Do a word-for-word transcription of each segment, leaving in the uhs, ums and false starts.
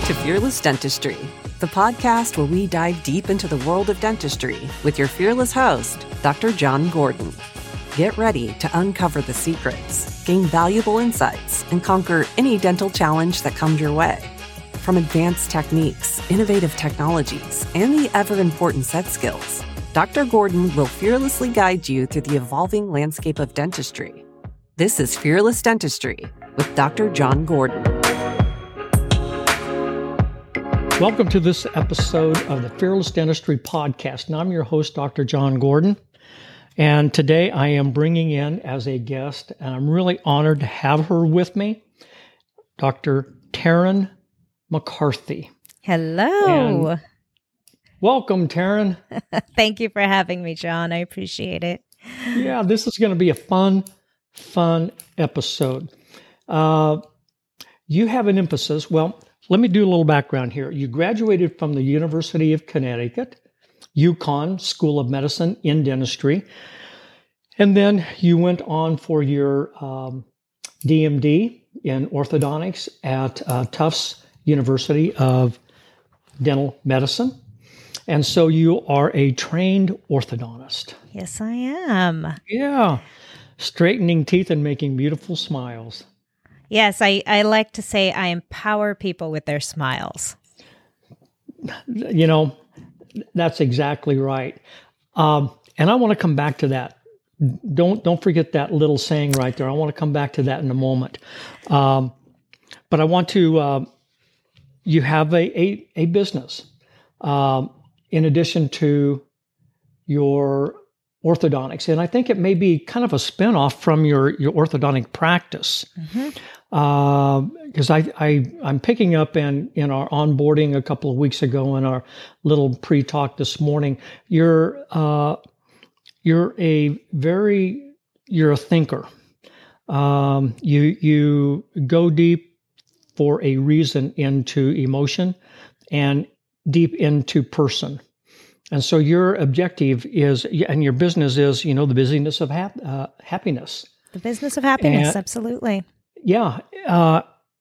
to Fearless Dentistry, the podcast where we dive deep into the world of dentistry with your fearless host, Doctor John Gordon. Get ready to uncover the secrets, gain valuable insights, and conquer any dental challenge that comes your way. From advanced techniques, innovative technologies, and the ever-important set skills, Doctor Gordon will fearlessly guide you through the evolving landscape of dentistry. This is Fearless Dentistry with Doctor John Gordon. Welcome to this episode of the Fearless Dentistry Podcast. And I'm your host, Doctor John Gordon. And today I am bringing in as a guest, and I'm really honored to have her with me, Doctor Taryn McCarthy. Hello. And welcome, Taryn. Thank you for having me, John. I appreciate it. Yeah, this is going to be a fun, fun episode. Uh, you have an emphasis. Well, let me do a little background here. You graduated from the University of Connecticut, UConn School of Medicine in Dentistry, and then you went on for your um, D M D in orthodontics at uh, Tufts University of Dental Medicine. And so you are a trained orthodontist. Yes, I am. Yeah. Straightening teeth and making beautiful smiles. Yes, I, I like to say I empower people with their smiles. You know, that's exactly right. Um, and I want to come back to that. Don't don't forget that little saying right there. I want to come back to that in a moment. Um, but I want to, uh, you have a, a, a business um, in addition to your orthodontics. And I think it may be kind of a spinoff from your, your orthodontic practice. Mm-hmm. Because uh, I, I, I'm picking up in, in our onboarding a couple of weeks ago in our little pre-talk this morning, you're uh, you're a very, you're a thinker. Um, you you go deep for a reason into emotion and deep into person. And so your objective is, and your business is, you know, the busyness of hap- uh, happiness. The business of happiness, and, absolutely. Yeah. Uh,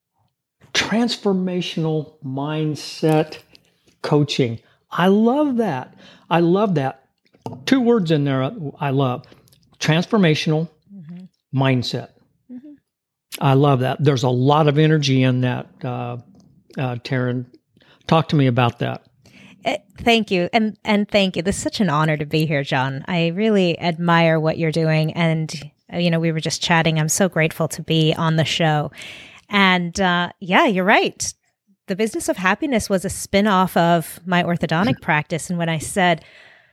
transformational mindset coaching. I love that. I love that. Two words in there I love. Transformational mm-hmm. mindset. Mm-hmm. I love that. There's a lot of energy in that, uh, uh, Taryn. Talk to me about that. Uh, thank you. And and thank you. This is such an honor to be here, John. I really admire what you're doing. And you know, we were just chatting. I'm so grateful to be on the show. And uh, yeah, you're right. The business of happiness was a spinoff of my orthodontic practice. And when I said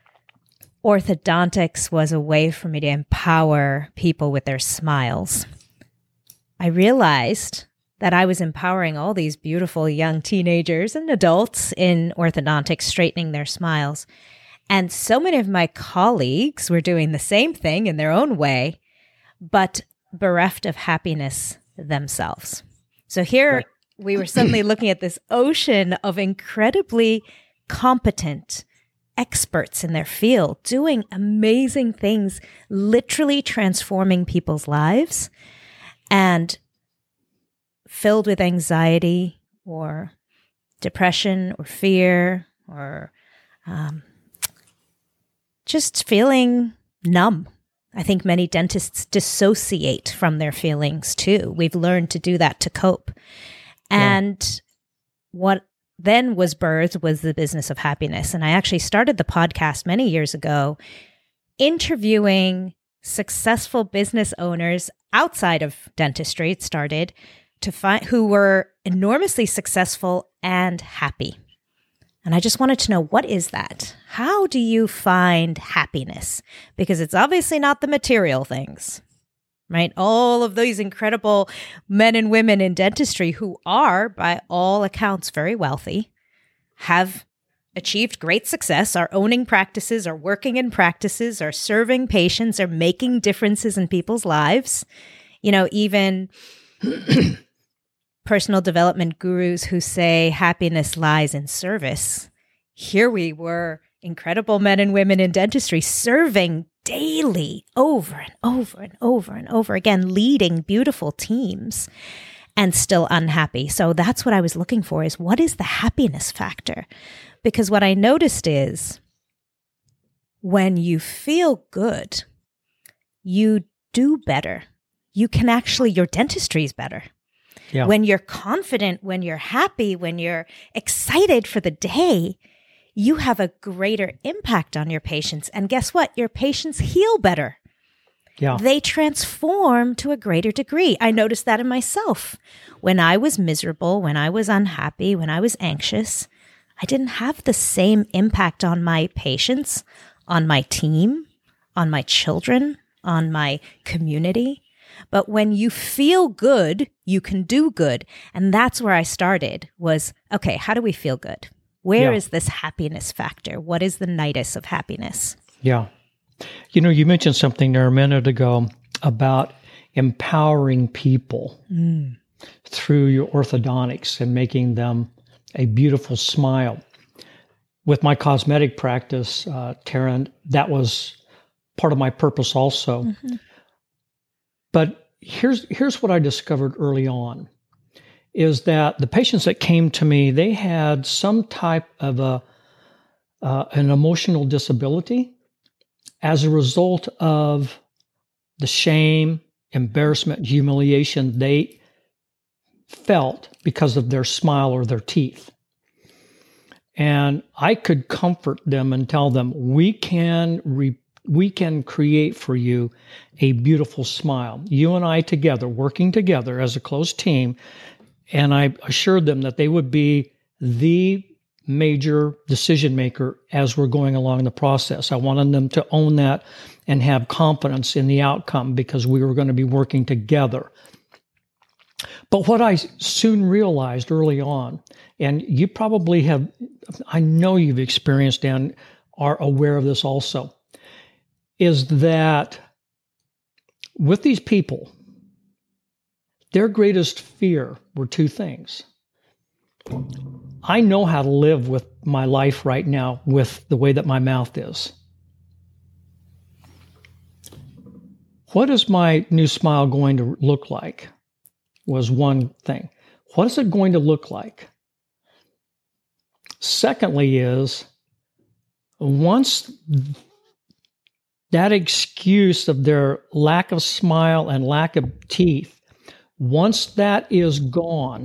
orthodontics was a way for me to empower people with their smiles, I realized that I was empowering all these beautiful young teenagers and adults in orthodontics, straightening their smiles. And so many of my colleagues were doing the same thing in their own way, but bereft of happiness themselves. So here right. we were suddenly looking at this ocean of incredibly competent experts in their field doing amazing things, literally transforming people's lives, and filled with anxiety or depression or fear or um, just feeling numb. I think many dentists dissociate from their feelings too. We've learned to do that to cope. And yeah. what then was birthed was the business of happiness. And I actually started the podcast many years ago interviewing successful business owners outside of dentistry. It started to find who were enormously successful and happy. And I just wanted to know, what is that? How do you find happiness? Because it's obviously not the material things, right? All of these incredible men and women in dentistry who are, by all accounts, very wealthy, have achieved great success, are owning practices, are working in practices, are serving patients, are making differences in people's lives. You know, even personal development gurus who say happiness lies in service. Here we were, incredible men and women in dentistry, serving daily over and over and over and over again, leading beautiful teams. and still unhappy. So that's what I was looking for, is what is the happiness factor? Because what I noticed is when you feel good, you do better. You can actually, your dentistry is better. Yeah. When you're confident, when you're happy, when you're excited for the day, you have a greater impact on your patients. And guess what? Your patients heal better. Yeah. They transform to a greater degree. I noticed that in myself. When I was miserable, when I was unhappy, when I was anxious, I didn't have the same impact on my patients, on my team, on my children, on my community. But when you feel good, you can do good. And that's where I started was, okay, how do we feel good? Where Yeah. is this happiness factor? What is the nidus of happiness? Yeah. You know, you mentioned something there a minute ago about empowering people Mm. through your orthodontics and making them a beautiful smile. With my cosmetic practice, uh, Taryn, that was part of my purpose also. Mm-hmm. But here's here's what I discovered early on, is that the patients that came to me, they had some type of a uh, an emotional disability as a result of the shame, embarrassment, humiliation they felt because of their smile or their teeth. And I could comfort them and tell them, we can re- we can create for you a beautiful smile. You and I together, working together as a close team. And I assured them that they would be the major decision maker as we're going along the process. I wanted them to own that and have confidence in the outcome because we were going to be working together. But what I soon realized early on, and you probably have, I know you've experienced and are aware of this also, is that with these people, their greatest fear were two things. I know how to live with my life right now with the way that my mouth is. What is my new smile going to look like? Was one thing. What is it going to look like? Secondly is, once that excuse of their lack of smile and lack of teeth, once that is gone,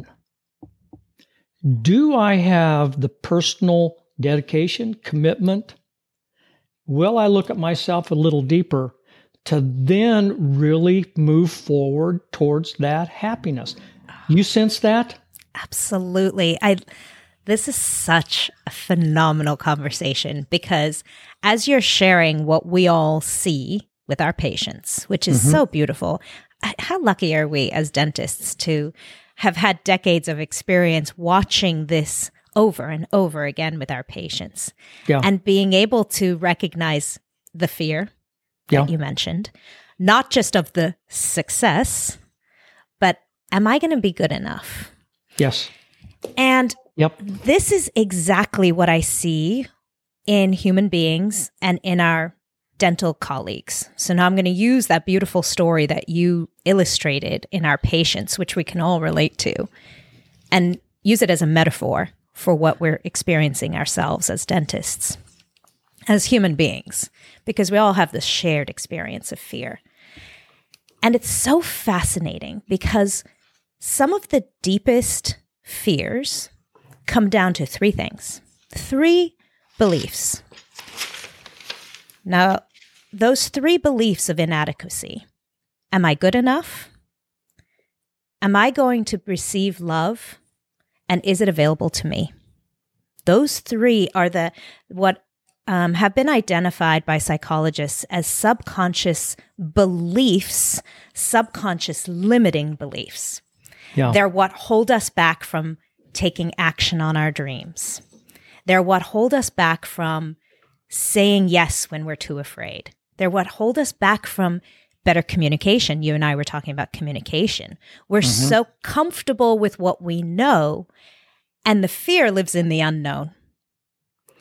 do I have the personal dedication, commitment? Will I look at myself a little deeper to then really move forward towards that happiness? You sense that? Absolutely. I this is such a phenomenal conversation because as you're sharing what we all see with our patients, which is mm-hmm. so beautiful, how lucky are we as dentists to have had decades of experience watching this over and over again with our patients, yeah. and being able to recognize the fear yeah. that you mentioned, not just of the success, but am I going to be good enough? Yes. And yep. this is exactly what I see in human beings and in our dental colleagues. So now I'm going to use that beautiful story that you illustrated in our patients, which we can all relate to, and use it as a metaphor for what we're experiencing ourselves as dentists, as human beings, because we all have this shared experience of fear. And it's so fascinating because some of the deepest fears come down to three things, three beliefs. Now, those three beliefs of inadequacy: am I good enough? Am I going to receive love? And is it available to me? Those three are the what um, have been identified by psychologists as subconscious beliefs, subconscious limiting beliefs. Yeah. They're what hold us back from taking action on our dreams. They're what hold us back from saying yes when we're too afraid. They're what hold us back from better communication. You and I were talking about communication. We're mm-hmm. so comfortable with what we know, and the fear lives in the unknown.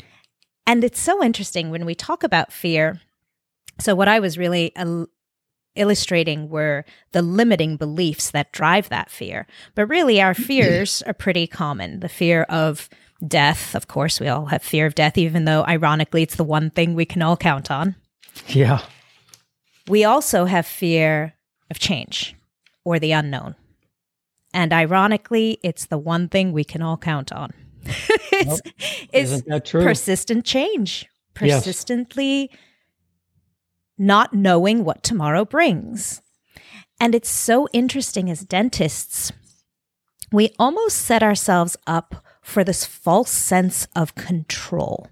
And it's so interesting when we talk about fear. So what I was really uh, illustrating were the limiting beliefs that drive that fear. But really, our fears are pretty common. The fear of death, of course, we all have fear of death, even though, ironically, it's the one thing we can all count on. Yeah. We also have fear of change or the unknown. And ironically, it's the one thing we can all count on. it's Nope. it's Isn't that true? persistent change, Yes. persistently not knowing what tomorrow brings. And it's so interesting as dentists, we almost set ourselves up for this false sense of control.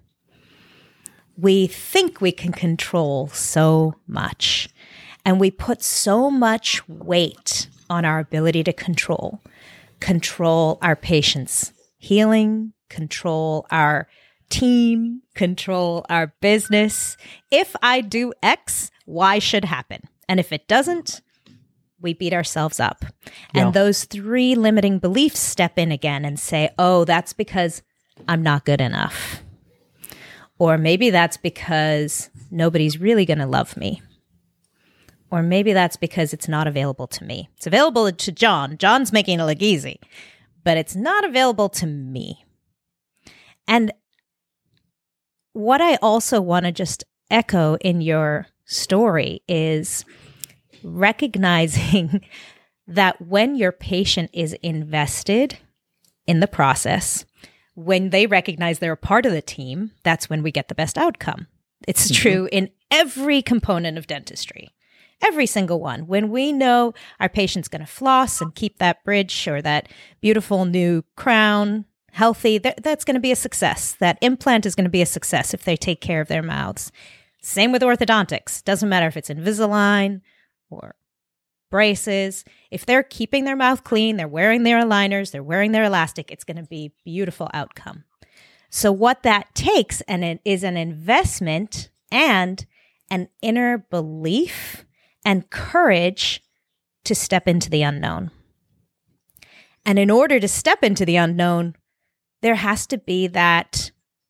We think we can control so much, and we put so much weight on our ability to control. Control our patients' healing, control our team, control our business. If I do X, Y should happen. And if it doesn't, we beat ourselves up. Yeah. And those three limiting beliefs step in again and say, oh, that's because I'm not good enough. Or maybe that's because nobody's really going to love me. Or maybe that's because it's not available to me. It's available to John. John's making it look easy, but it's not available to me. And what I also want to just echo in your story is recognizing that when your patient is invested in the process, when they recognize they're a part of the team, that's when we get the best outcome. It's mm-hmm. true in every component of dentistry, every single one. When we know our patient's going to floss and keep that bridge or that beautiful new crown healthy, that, that's going to be a success. That implant is going to be a success if they take care of their mouths. Same with orthodontics. Doesn't matter if it's Invisalign or braces. If they're keeping their mouth clean, they're wearing their aligners, they're wearing their elastic, it's going to be a beautiful outcome. So what that takes and it is an investment and an inner belief and courage to step into the unknown. And in order to step into the unknown, there has to be that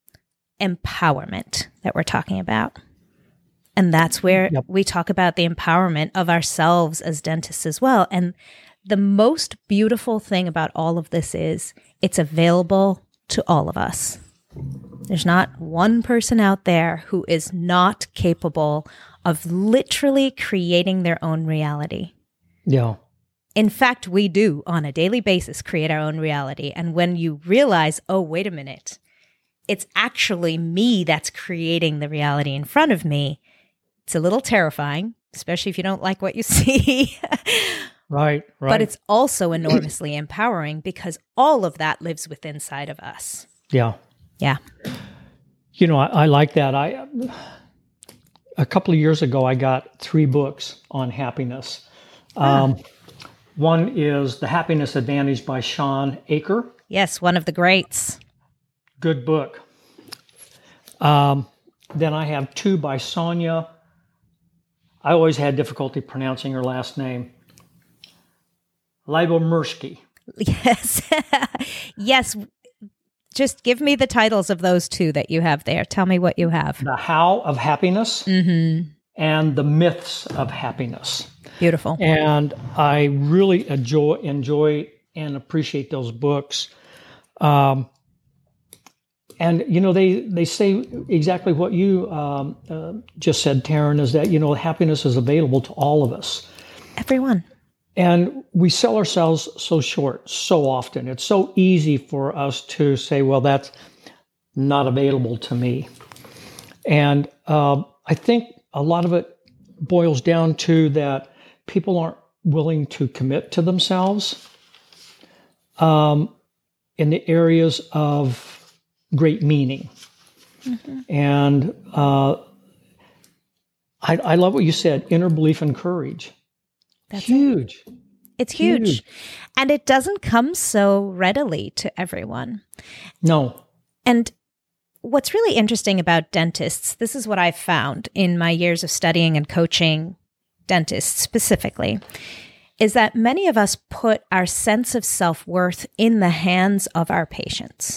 empowerment that we're talking about. And that's where yep. we talk about the empowerment of ourselves as dentists as well. And the most beautiful thing about all of this is it's available to all of us. There's not one person out there who is not capable of literally creating their own reality. Yeah. In fact, we do on a daily basis create our own reality. And when you realize, oh, wait a minute, it's actually me that's creating the reality in front of me, it's a little terrifying, especially if you don't like what you see. Right, right. But it's also enormously empowering because all of that lives within inside of us. Yeah. Yeah. You know, I, I like that. I a couple of years ago, I got three books on happiness. Um, ah. One is The Happiness Advantage by Shawn Achor. Yes, one of the greats. Good book. Um, then I have two by Sonia. I always had difficulty pronouncing her last name. Lyubomirsky. Yes. Yes. Just give me the titles of those two that you have there. Tell me what you have. The How of Happiness mm-hmm. and The Myths of Happiness. Beautiful. And I really enjoy, enjoy and appreciate those books. Um, and, you know, they, they say exactly what you um, uh, just said, Taryn, is that, you know, happiness is available to all of us. Everyone. And we sell ourselves so short so often. It's so easy for us to say, well, that's not available to me. And uh, I think a lot of it boils down to that people aren't willing to commit to themselves um, in the areas of great meaning. Mm-hmm. And uh, I, I love what you said, inner belief and courage. That's huge. It. It's huge. huge. And it doesn't come so readily to everyone. No. And what's really interesting about dentists, this is what I've found in my years of studying and coaching dentists specifically, is that many of us put our sense of self-worth in the hands of our patients.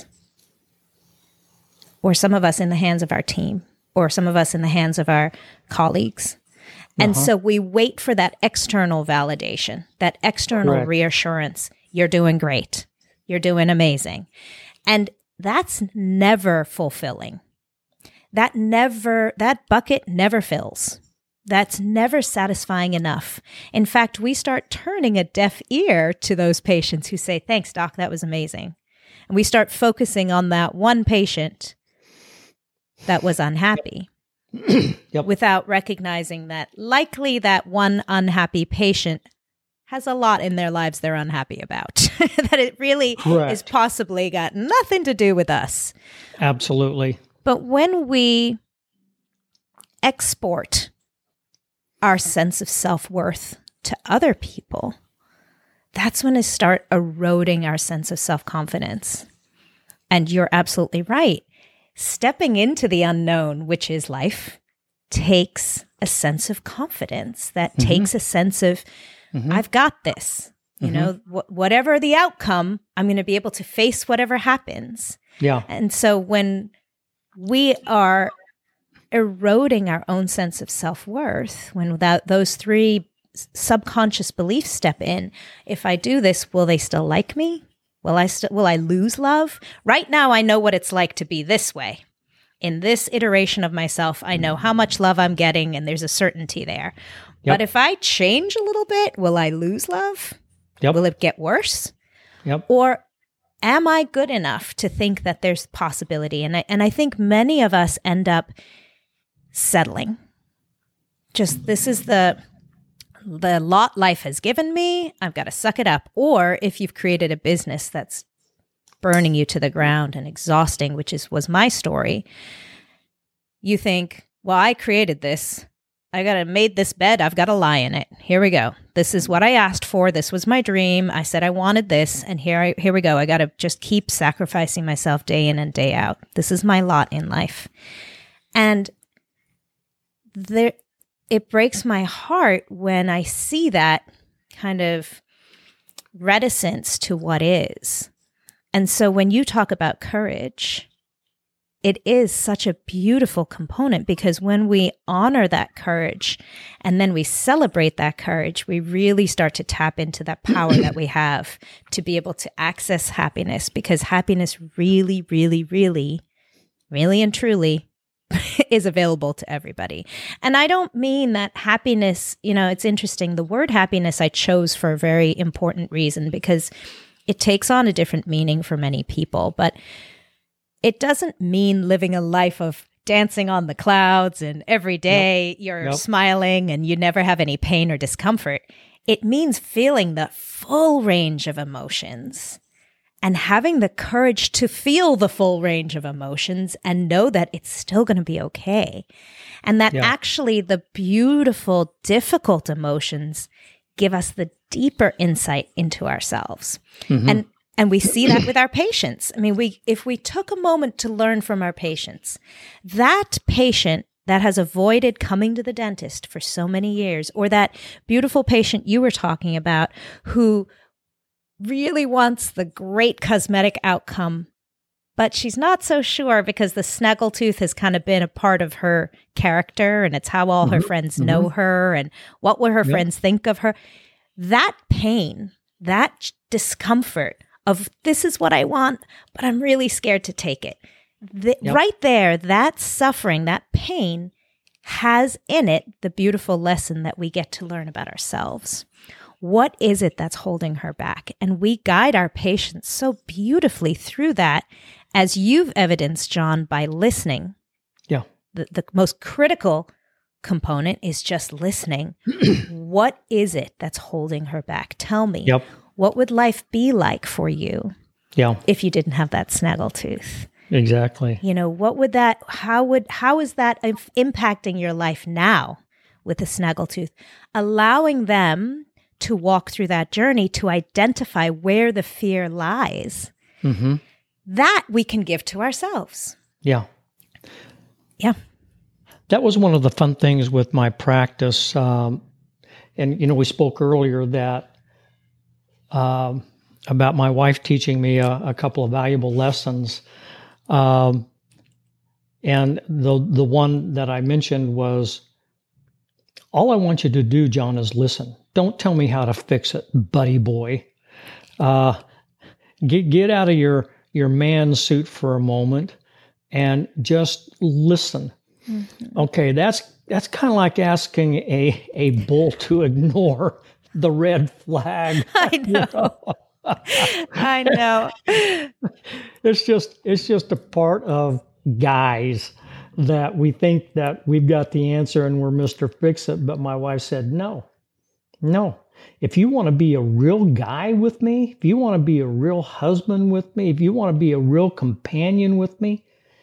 Or some of us in the hands of our team. Or some of us in the hands of our colleagues. And Uh-huh. so we wait for that external validation, that external Correct. reassurance. You're doing great. You're doing amazing. And that's never fulfilling. That never, that bucket never fills. That's never satisfying enough. In fact, we start turning a deaf ear to those patients who say, thanks, doc, that was amazing. And we start focusing on that one patient that was unhappy. Yep. Without recognizing that likely that one unhappy patient has a lot in their lives they're unhappy about, that it really Correct. is possibly got nothing to do with us. Absolutely. But when we export our sense of self-worth to other people, that's when it start eroding our sense of self-confidence. And you're absolutely right. Stepping into the unknown, which is life, takes a sense of confidence. That mm-hmm. takes a sense of, mm-hmm. I've got this. You mm-hmm. know, wh- whatever the outcome, I'm going to be able to face whatever happens. Yeah. And so when we are eroding our own sense of self-worth, when without those three subconscious beliefs step in, if I do this, will they still like me? Will I st- will I lose love? Right now, I know what it's like to be this way. In this iteration of myself, I know how much love I'm getting, and there's a certainty there. Yep. But if I change a little bit, will I lose love? Yep. Will it get worse? Yep. Or am I good enough to think that there's possibility? And I, and I think many of us end up settling. Just, this is the... the lot life has given me, I've got to suck it up. Or if you've created a business that's burning you to the ground and exhausting, which is was my story, you think, well, I created this. I got to made this bed. I've got to lie in it. Here we go. This is what I asked for. This was my dream. I said I wanted this. And here, I, here we go. I got to just keep sacrificing myself day in and day out. This is my lot in life. And there... it breaks my heart when I see that kind of reticence to what is. And so when you talk about courage, it is such a beautiful component, because when we honor that courage and then we celebrate that courage, we really start to tap into that power that we have to be able to access happiness, because happiness really, really, really, really and truly is available to everybody. And I don't mean that happiness, you know, it's interesting. The word happiness I chose for a very important reason, because it takes on a different meaning for many people. But it doesn't mean living a life of dancing on the clouds and every day nope. you're nope. smiling and you never have any pain or discomfort. It means feeling the full range of emotions and having the courage to feel the full range of emotions and know that it's still going to be okay. And that yeah. actually the beautiful, difficult emotions give us the deeper insight into ourselves. Mm-hmm. And and we see that with our patients. I mean, we if we took a moment to learn from our patients, that patient that has avoided coming to the dentist for so many years, or that beautiful patient you were talking about who really wants the great cosmetic outcome, but she's not so sure because the snaggletooth has kind of been a part of her character, and it's how all mm-hmm. her friends mm-hmm. know her and what will her yep. friends think of her. That pain, that discomfort of this is what I want, but I'm really scared to take it. The, yep. Right there, that suffering, that pain has in it the beautiful lesson that we get to learn about ourselves. What is it that's holding her back? And we guide our patients so beautifully through that, as you've evidenced, John, by listening. Yeah. The, the most critical component is just listening. What is it that's holding her back? Tell me. Yep. What would life be like for you yeah. if you didn't have that snaggletooth? Exactly. You know, what would that, how would, how is that impacting your life now with the snaggletooth? Allowing them to walk through that journey to identify where the fear lies. Mm-hmm. That we can give to ourselves. Yeah. Yeah. That was one of the fun things with my practice. Um, and, you know, we spoke earlier that um, about my wife teaching me a, a couple of valuable lessons. Um, and the the one that I mentioned was all I want you to do, John, is listen. Don't tell me how to fix it, buddy boy. Uh, get get out of your your man suit for a moment and just listen. Mm-hmm. Okay, that's that's kind of like asking a a bull to ignore the red flag. I know. You know? I know. It's just it's just a part of guys that we think that we've got the answer and we're Mister Fix-It. But my wife said, no, no. If you want to be a real guy with me, if you want to be a real husband with me, if you want to be a real companion with me,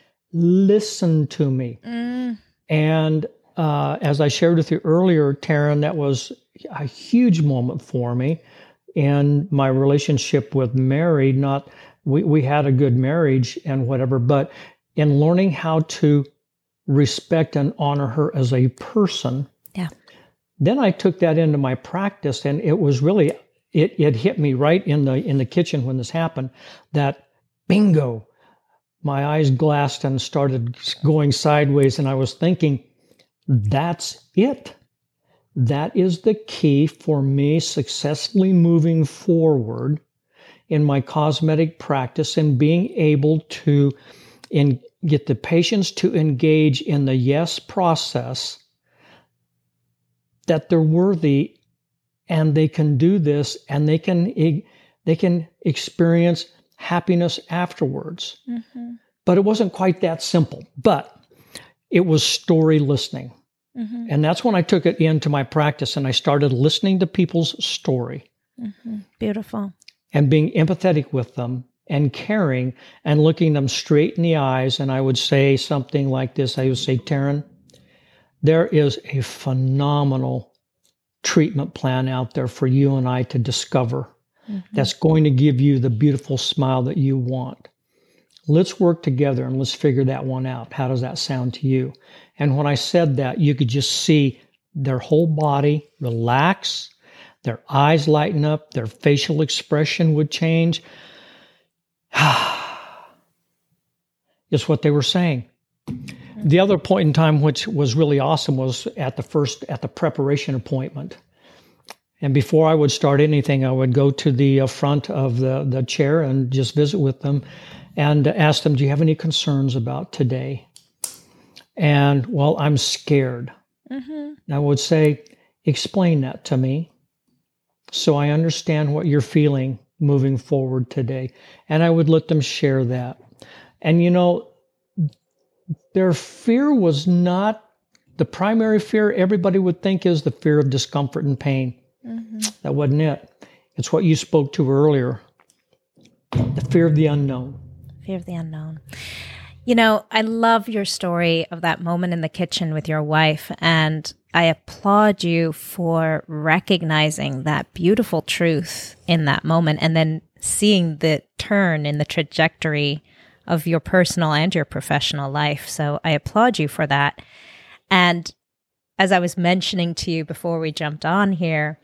listen to me. Mm. And uh, as I shared with you earlier, Taryn, that was a huge moment for me in my relationship with Mary. Not we, we had a good marriage and whatever, but in learning how to respect and honor her as a person. Yeah. Then I took that into my practice, and it was really it it hit me right in the in the kitchen when this happened. That bingo, my eyes glassed and started going sideways, and I was thinking, that's it. That is the key for me successfully moving forward in my cosmetic practice and being able to in, get the patients to engage in the yes process, that they're worthy and they can do this and they can they can experience happiness afterwards. Mm-hmm. But it wasn't quite that simple. But it was story listening. Mm-hmm. And that's when I took it into my practice and I started listening to people's story. Mm-hmm. Beautiful. And being empathetic with them and caring and looking them straight in the eyes. And I would say something like this. I would say, Taryn, there is a phenomenal treatment plan out there for you and I to discover mm-hmm. that's going to give you the beautiful smile that you want. Let's work together and let's figure that one out. How does that sound to you? And when I said that, you could just see their whole body relax, their eyes lighten up, their facial expression would change. It's what they were saying. The other point in time, which was really awesome, was at the first, at the preparation appointment. And before I would start anything, I would go to the uh, front of the, the chair and just visit with them and ask them, do you have any concerns about today? And, well, I'm scared. Mm-hmm. I would say, explain that to me so I understand what you're feeling moving forward today. And I would let them share that. And, you know, their fear was not the primary fear everybody would think is the fear of discomfort and pain. Mm-hmm. That wasn't it. It's what you spoke to earlier. The fear of the unknown. Fear of the unknown. You know, I love your story of that moment in the kitchen with your wife, and I applaud you for recognizing that beautiful truth in that moment and then seeing the turn in the trajectory of your personal and your professional life. So I applaud you for that. And as I was mentioning to you before we jumped on here,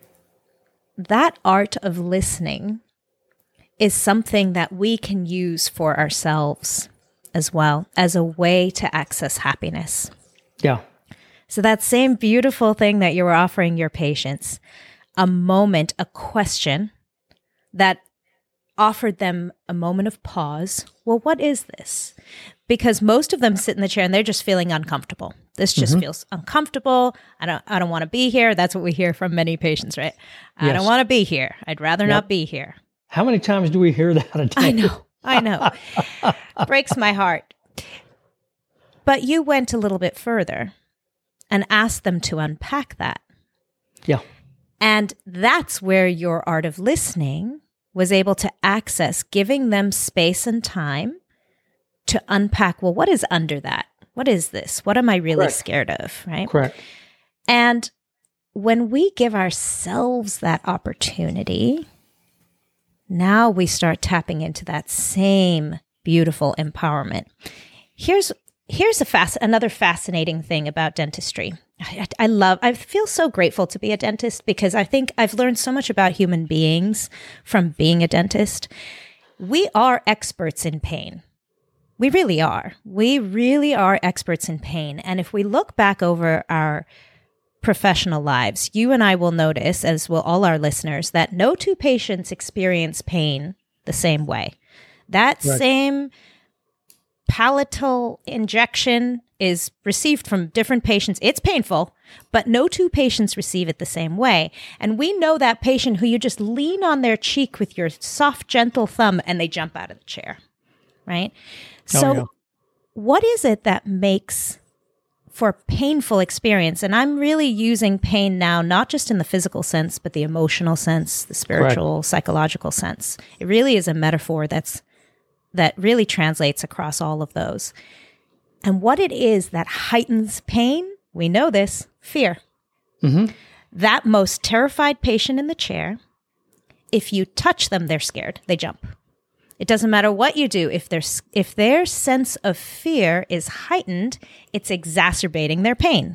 that art of listening is something that we can use for ourselves as well as a way to access happiness. Yeah. So that same beautiful thing that you were offering your patients, a moment, a question that offered them a moment of pause. Well, what is this? Because most of them sit in the chair and they're just feeling uncomfortable. This just mm-hmm. feels uncomfortable. I don't I don't want to be here. That's what we hear from many patients, right? I yes. don't want to be here. I'd rather yep. not be here. How many times do we hear that a day? I know. I know. Breaks my heart. But you went a little bit further and asked them to unpack that. Yeah. And that's where your art of listening was able to access, giving them space and time to unpack, well, what is under that? What is this? What am I really Correct. Scared of, right? Correct. And when we give ourselves that opportunity, now we start tapping into that same beautiful empowerment. Here's here's a fast another fascinating thing about dentistry. I, I love, I feel so grateful to be a dentist because I think I've learned so much about human beings from being a dentist. We are experts in pain. We really are. We really are experts in pain. And if we look back over our professional lives, you and I will notice, as will all our listeners, that no two patients experience pain the same way. That right. same palatal injection is received from different patients. It's painful, but no two patients receive it the same way. And we know that patient who you just lean on their cheek with your soft, gentle thumb and they jump out of the chair, right? Oh, so yeah. What is it that makes for painful experience? And I'm really using pain now, not just in the physical sense, but the emotional sense, the spiritual, Correct. psychological sense. It really is a metaphor that's that really translates across all of those. And what it is that heightens pain, we know this, fear. Mm-hmm. That most terrified patient in the chair, if you touch them, they're scared. They jump. It doesn't matter what you do. If their, if their sense of fear is heightened, it's exacerbating their pain.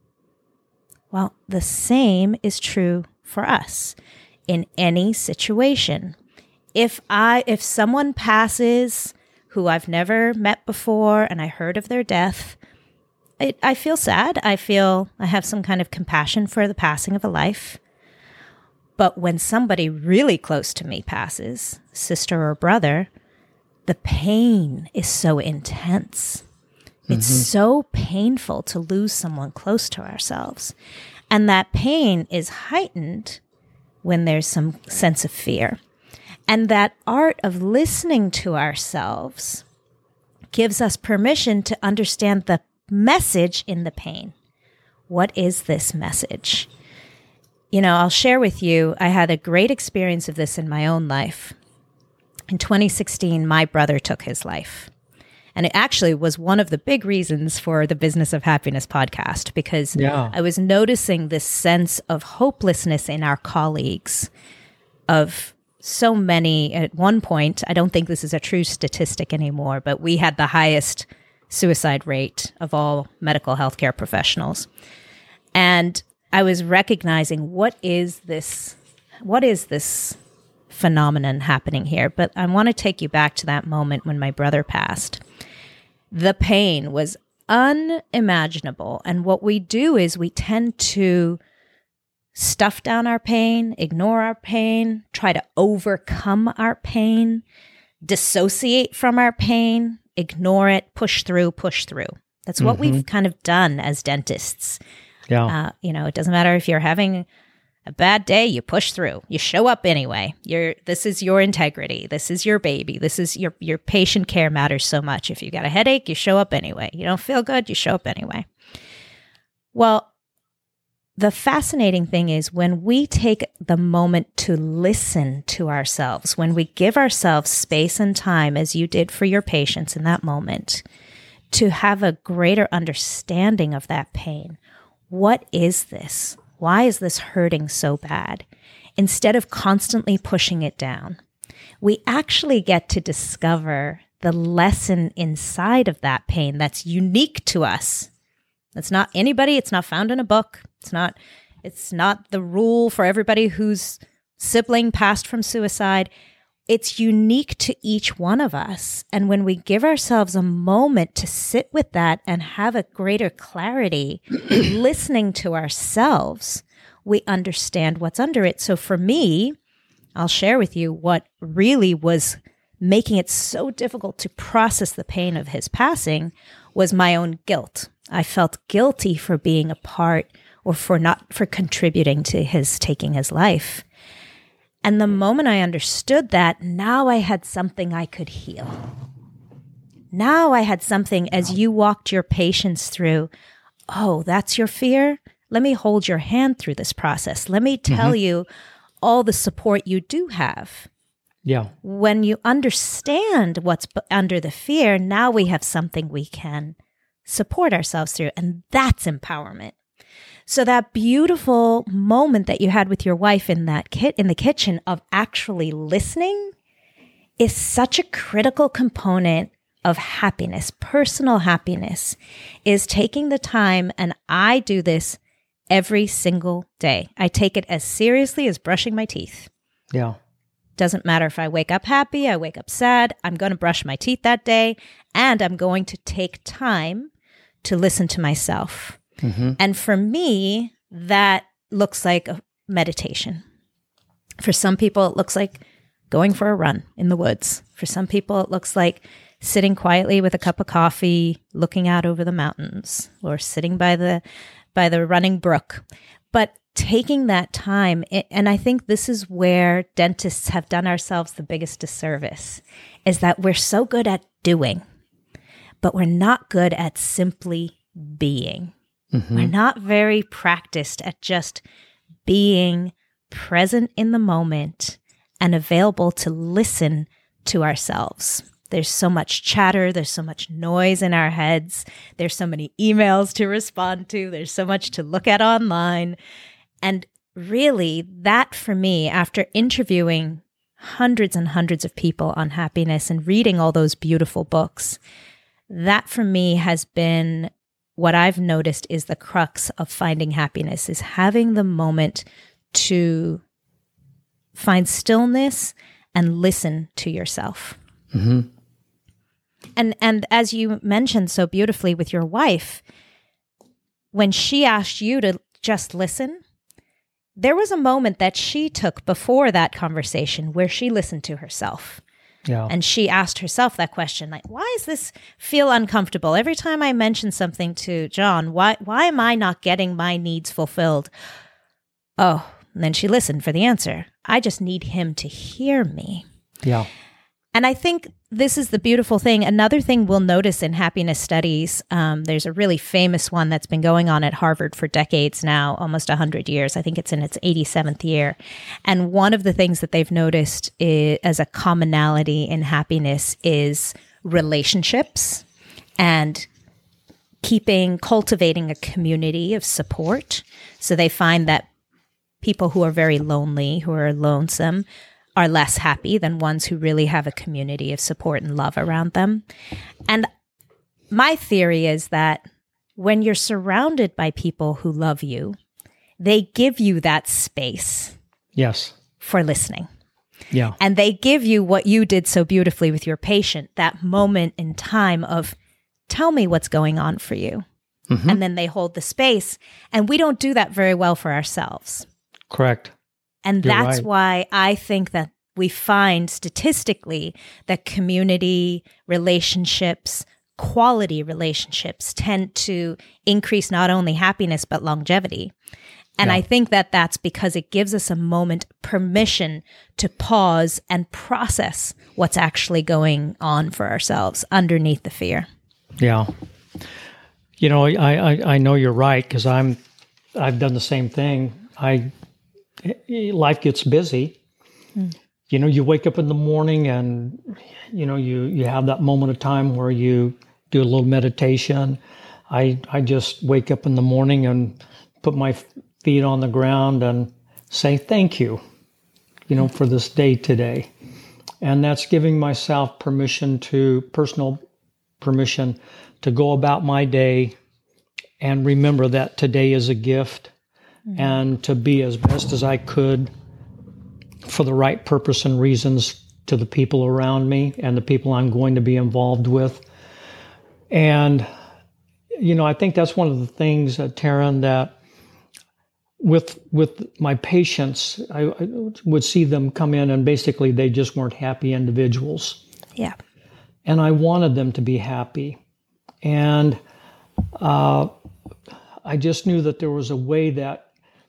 Well, the same is true for us in any situation. If I, if someone passes who I've never met before and I heard of their death, I, I feel sad. I feel I have some kind of compassion for the passing of a life. But when somebody really close to me passes, sister or brother, the pain is so intense. It's mm-hmm. so painful to lose someone close to ourselves. And that pain is heightened when there's some sense of fear. And that art of listening to ourselves gives us permission to understand the message in the pain. What is this message? You know, I'll share with you, I had a great experience of this in my own life. In twenty sixteen, my brother took his life. And it actually was one of the big reasons for the Business of Happiness podcast, because yeah. I was noticing this sense of hopelessness in our colleagues, of so many, at one point, I don't think this is a true statistic anymore, but we had the highest suicide rate of all medical healthcare professionals. And I was recognizing what is this, what is this phenomenon happening here? But I want to take you back to that moment when my brother passed. The pain was unimaginable. And what we do is we tend to stuff down our pain, ignore our pain, try to overcome our pain, dissociate from our pain, ignore it, push through, push through. That's what mm-hmm. we've kind of done as dentists. Yeah. Uh, you know, it doesn't matter if you're having a bad day, you push through. You show up anyway. You're, this is your integrity. This is your baby. This is your, your patient care matters so much. If you got a headache, you show up anyway. You don't feel good, you show up anyway. Well, the fascinating thing is when we take the moment to listen to ourselves, when we give ourselves space and time, as you did for your patients in that moment, to have a greater understanding of that pain. What is this? Why is this hurting so bad? Instead of constantly pushing it down, we actually get to discover the lesson inside of that pain that's unique to us. It's not anybody. It's not found in a book. It's not, it's not the rule for everybody whose sibling passed from suicide. It's unique to each one of us. And when we give ourselves a moment to sit with that and have a greater clarity, listening to ourselves, we understand what's under it. So for me, I'll share with you what really was making it so difficult to process the pain of his passing was my own guilt. I felt guilty for being a part or for not for contributing to his taking his life. And the moment I understood that, now I had something I could heal. Now I had something, as you walked your patients through, oh, that's your fear? Let me hold your hand through this process. Let me tell mm-hmm. you all the support you do have. Yeah. When you understand what's under the fear, now we have something we can support ourselves through. And that's empowerment. So that beautiful moment that you had with your wife in that kit in the kitchen of actually listening is such a critical component of happiness. Personal happiness is taking the time, and I do this every single day. I take it as seriously as brushing my teeth. Yeah. Doesn't matter if I wake up happy, I wake up sad, I'm going to brush my teeth that day, and I'm going to take time to listen to myself. Mm-hmm. And for me, that looks like a meditation. For some people, it looks like going for a run in the woods. For some people, it looks like sitting quietly with a cup of coffee, looking out over the mountains, or sitting by the by the running brook. But taking that time, and I think this is where dentists have done ourselves the biggest disservice, is that we're so good at doing, but we're not good at simply being. Mm-hmm. We're not very practiced at just being present in the moment and available to listen to ourselves. There's so much chatter. There's so much noise in our heads. There's so many emails to respond to. There's so much to look at online. And really, that for me, after interviewing hundreds and hundreds of people on happiness and reading all those beautiful books, that for me has been what I've noticed is the crux of finding happiness, is having the moment to find stillness and listen to yourself. Mm-hmm. And and as you mentioned so beautifully with your wife, when she asked you to just listen, there was a moment that she took before that conversation where she listened to herself. Yeah. And she asked herself that question, like, why does this feel uncomfortable? Every time I mention something to John, why why am I not getting my needs fulfilled? Oh, and then she listened for the answer. I just need him to hear me. Yeah. And I think this is the beautiful thing. Another thing we'll notice in happiness studies, um, there's a really famous one that's been going on at Harvard for decades now, almost one hundred years. I think it's in its eighty-seventh year. And one of the things that they've noticed is, as a commonality in happiness is relationships and keeping, cultivating a community of support. So they find that people who are very lonely, who are lonesome, are less happy than ones who really have a community of support and love around them. And my theory is that when you're surrounded by people who love you, they give you that space. Yes. For listening. Yeah. And they give you what you did so beautifully with your patient, that moment in time of, tell me what's going on for you. Mm-hmm. And then they hold the space. And we don't do that very well for ourselves. Correct. And You're that's right. why I think that we find statistically that community relationships, quality relationships tend to increase not only happiness, but longevity. And yeah. I think that that's because it gives us a moment, permission to pause and process what's actually going on for ourselves underneath the fear. Yeah. You know, I, I, I know you're right, because I'm, I've done the same thing. I, life gets busy. Mm. You know, you wake up in the morning and, you know, you, you have that moment of time where you do a little meditation. I, I just wake up in the morning and put my feet on the ground and say, thank you, you know, for this day today. And that's giving myself permission to, personal permission to go about my day and remember that today is a gift. Mm-hmm. And to be as best as I could for the right purpose and reasons to the people around me and the people I'm going to be involved with. And, you know, I think that's one of the things, uh, Taryn, that with with my patients, I, I would see them come in and basically they just weren't happy individuals. Yeah. And I wanted them to be happy. And uh, I just knew that there was a way that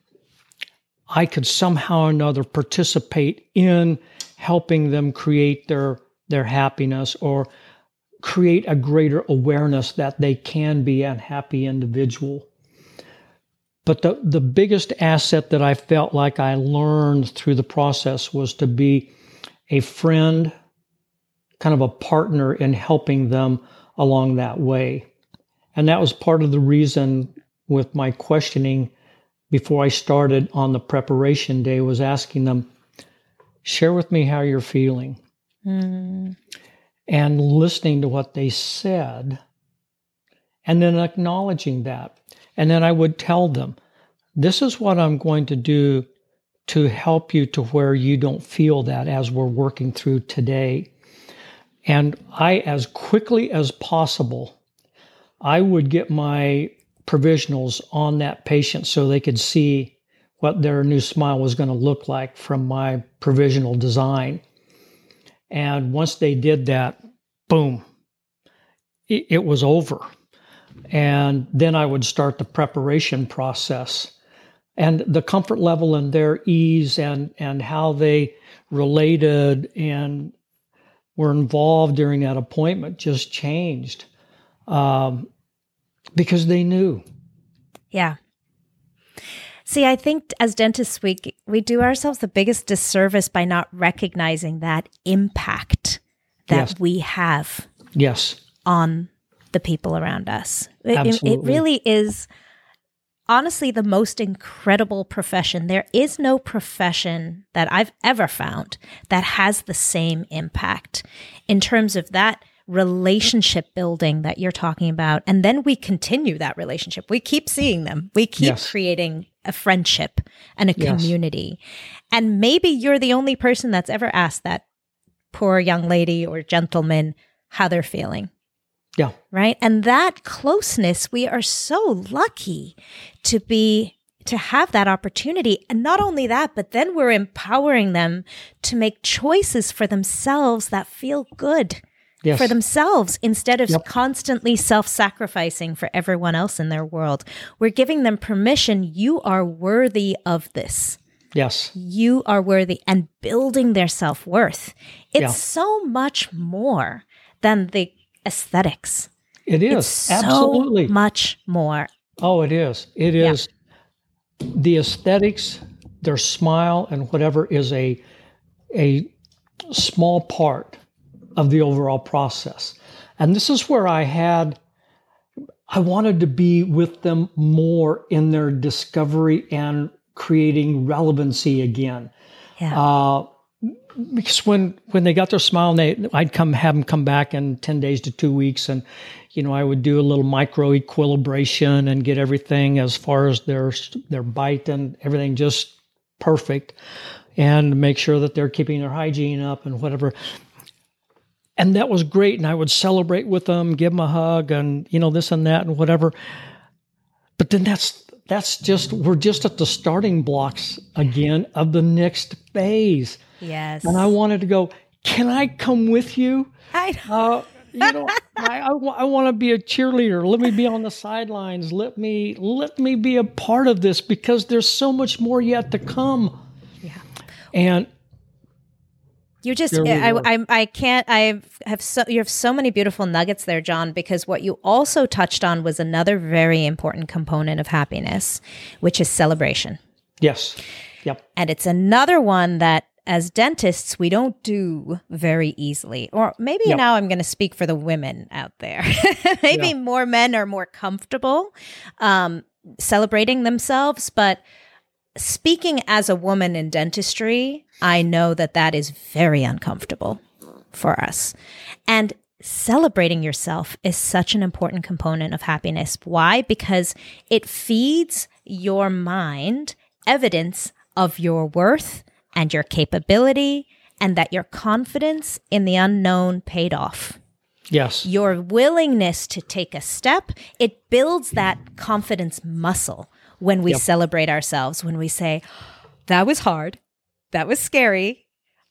I could somehow or another participate in helping them create their their happiness or create a greater awareness that they can be a happy individual. But the, the biggest asset that I felt like I learned through the process was to be a friend, kind of a partner in helping them along that way. And that was part of the reason with my questioning before I started on the preparation day, was asking them, share with me how you're feeling. Mm. And listening to what they said, and then acknowledging that. And then I would tell them, this is what I'm going to do to help you to where you don't feel that as we're working through today. And I, as quickly as possible, I would get my provisionals on that patient so they could see what their new smile was going to look like from my provisional design. And once they did that, boom, it, it was over. And then I would start the preparation process. And the comfort level and their ease and, and how they related and were involved during that appointment just changed um, because they knew. Yeah. See, I think as dentists, we we do ourselves the biggest disservice by not recognizing that impact that Yes. we have Yes. on the people around us. It, it, it Absolutely. really is, honestly, the most incredible profession. There is no profession that I've ever found that has the same impact in terms of that relationship building that you're talking about. And then we continue that relationship. We keep seeing them. We keep Yes. creating a friendship and a Yes. community. And maybe you're the only person that's ever asked that poor young lady or gentleman how they're feeling. Yeah. Right. And that closeness, we are so lucky to be, to have that opportunity. And not only that, but then we're empowering them to make choices for themselves that feel good Yes. for themselves instead of Yep. constantly self-sacrificing for everyone else in their world. We're giving them permission. You are worthy of this. Yes. You are worthy, and building their self-worth. It's Yeah. so much more than the aesthetics. It is. It's Absolutely. so much more. Oh, it is. It Yeah. is. The aesthetics, their smile and whatever is a a small part of the overall process. And this is where I had, I wanted to be with them more in their discovery and creating relevancy again. Yeah. Uh, because when, when they got their smile, and they, I'd come have them come back in ten days to two weeks, and you know I would do a little micro equilibration and get everything as far as their their bite and everything just perfect, and make sure that they're keeping their hygiene up and whatever. And that was great, and I would celebrate with them, give them a hug, and you know this and that and whatever. But then that's that's just we're just at the starting blocks again of the next phase. Yes. And I wanted to go, can I come with you? I Uh, you know, I, I, wa- I want to be a cheerleader. Let me be on the sidelines. Let me let me be a part of this because there's so much more yet to come. Yeah. And You just, There we I, were. I, I can't, I have so, you have so many beautiful nuggets there, John, because what you also touched on was another very important component of happiness, which is celebration. yes, yep, And it's another one that as dentists, we don't do very easily. Or maybe Yep. now I'm going to speak for the women out there. Maybe Yeah. more men are more comfortable um, celebrating themselves, but speaking as a woman in dentistry, I know that that is very uncomfortable for us. And celebrating yourself is such an important component of happiness. Why? Because it feeds your mind evidence of your worth and your capability, and that your confidence in the unknown paid off. yes, Your willingness to take a step, it builds that confidence muscle when we Yep. celebrate ourselves, when we say, that was hard, that was scary,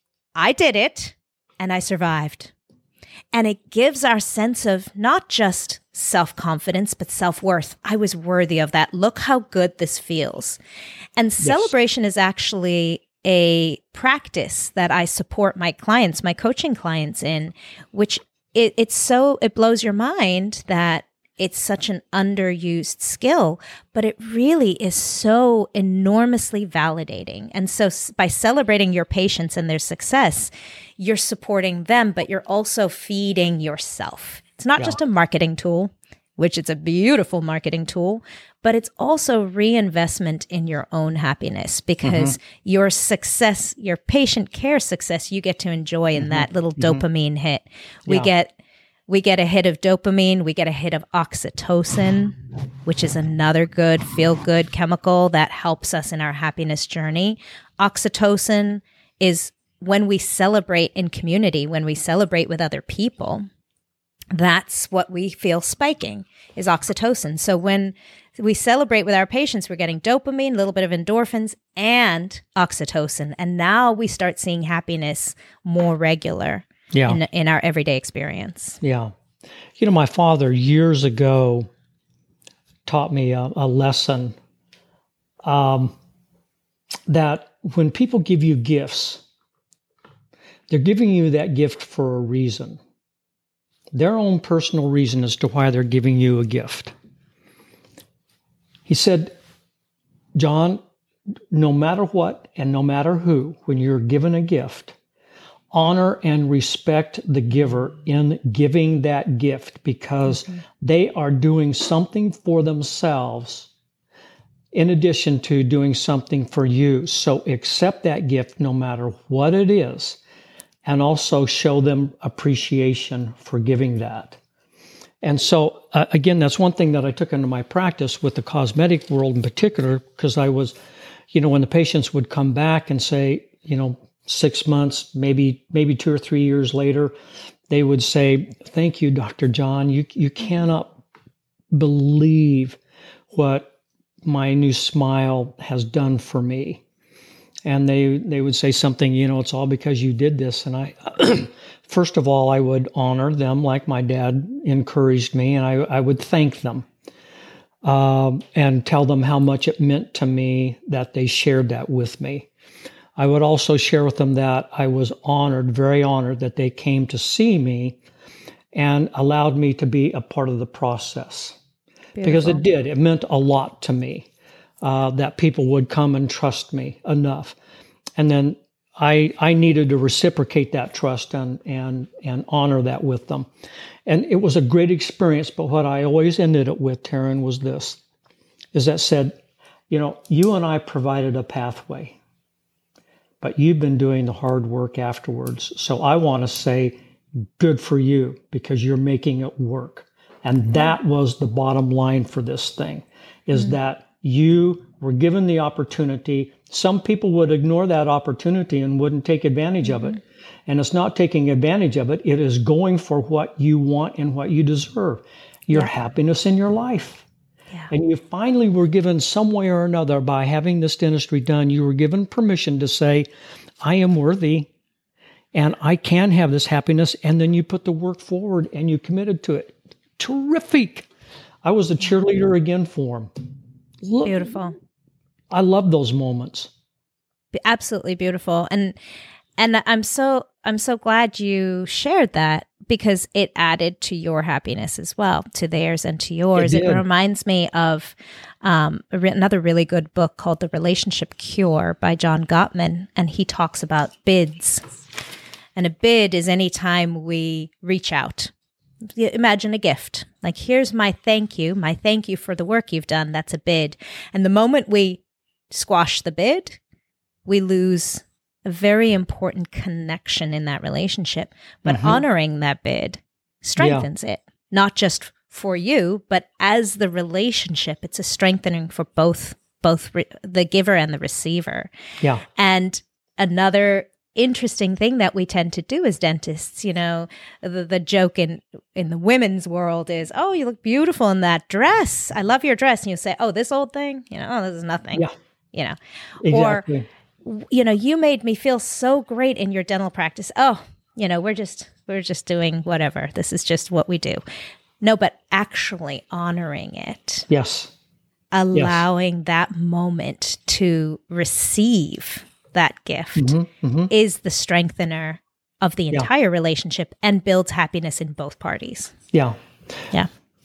I did it, and I survived. And it gives our sense of not just self-confidence, but self-worth. I was worthy of that. Look how good this feels. And celebration is actually a practice that I support my clients, my coaching clients in, which it, it's so, it blows your mind that it's such an underused skill, but it really is so enormously validating. And so s- by celebrating your patients and their success, you're supporting them, but you're also feeding yourself. It's not Yeah. just a marketing tool, which it's a beautiful marketing tool, but it's also reinvestment in your own happiness because your success, your patient care success, you get to enjoy in that little dopamine hit. We Yeah. get we get a hit of dopamine, we get a hit of oxytocin, which is another good feel-good chemical that helps us in our happiness journey. Oxytocin is when we celebrate in community, when we celebrate with other people. that's what we feel spiking is oxytocin. So when we celebrate with our patients, we're getting dopamine, a little bit of endorphins, and oxytocin. And now we start seeing happiness more regular yeah. in, in our everyday experience. Yeah. You know, my father years ago taught me a, a lesson um, that when people give you gifts, they're giving you that gift for a reason. Their own personal reason as to why they're giving you a gift. He said, John, no matter what and no matter who, when you're given a gift, honor and respect the giver in giving that gift because mm-hmm. they are doing something for themselves in addition to doing something for you. So accept that gift no matter what it is, and also show them appreciation for giving that. And so, uh, again, that's one thing that I took into my practice with the cosmetic world in particular, because I was, you know, when the patients would come back and say, you know, six months, maybe maybe two or three years later, they would say, thank you, Doctor John. You you cannot believe what my new smile has done for me. And they, they would say something, you know, it's all because you did this. And I, first of all, I would honor them like my dad encouraged me, and I, I would thank them um, and tell them how much it meant to me that they shared that with me. I would also share with them that I was honored, very honored, that they came to see me and allowed me to be a part of the process. Beautiful. Because it did. It meant a lot to me. Uh, that people would come and trust me enough. And then I I needed to reciprocate that trust and and and honor that with them. And it was a great experience, but what I always ended it with, Taryn, was this, is that said, you know, you and I provided a pathway, but you've been doing the hard work afterwards. So I want to say good for you because you're making it work. And that was the bottom line for this thing, is mm-hmm. that you were given the opportunity. Some people would ignore that opportunity and wouldn't take advantage mm-hmm. of it. And it's not taking advantage of it. It is going for what you want and what you deserve, your yeah. happiness in your life. Yeah. And you finally were given some way or another by having this dentistry done, you were given permission to say, I am worthy and I can have this happiness. And then you put the work forward and you committed to it. Terrific. I was a cheerleader again for him. Look, beautiful. I love those moments. Absolutely beautiful. And and I'm so I'm so glad you shared that because it added to your happiness as well, to theirs and to yours. It, it reminds me of um, a re- another really good book called The Relationship Cure by John Gottman, and he talks about bids. And a bid is any time we reach out. Imagine a gift. Like, here's my thank you, my thank you for the work you've done. That's a bid. And the moment we squash the bid, we lose a very important connection in that relationship. But mm-hmm. honoring that bid strengthens yeah. it, not just for you, but as the relationship. It's a strengthening for both, both re- the giver and the receiver. Yeah. And another interesting thing that we tend to do as dentists, you know, the, the joke in, in the women's world is, oh, you look beautiful in that dress. I love your dress. And you say, oh, this old thing, you know, oh, this is nothing, yeah. you know, exactly. or, you know, you made me feel so great in your dental practice. Oh, you know, we're just, we're just doing whatever. This is just what we do. No, but actually honoring it. Yes. Allowing yes. that moment to receive that gift mm-hmm, mm-hmm. is the strengthener of the entire yeah. relationship and builds happiness in both parties. Yeah. Yeah.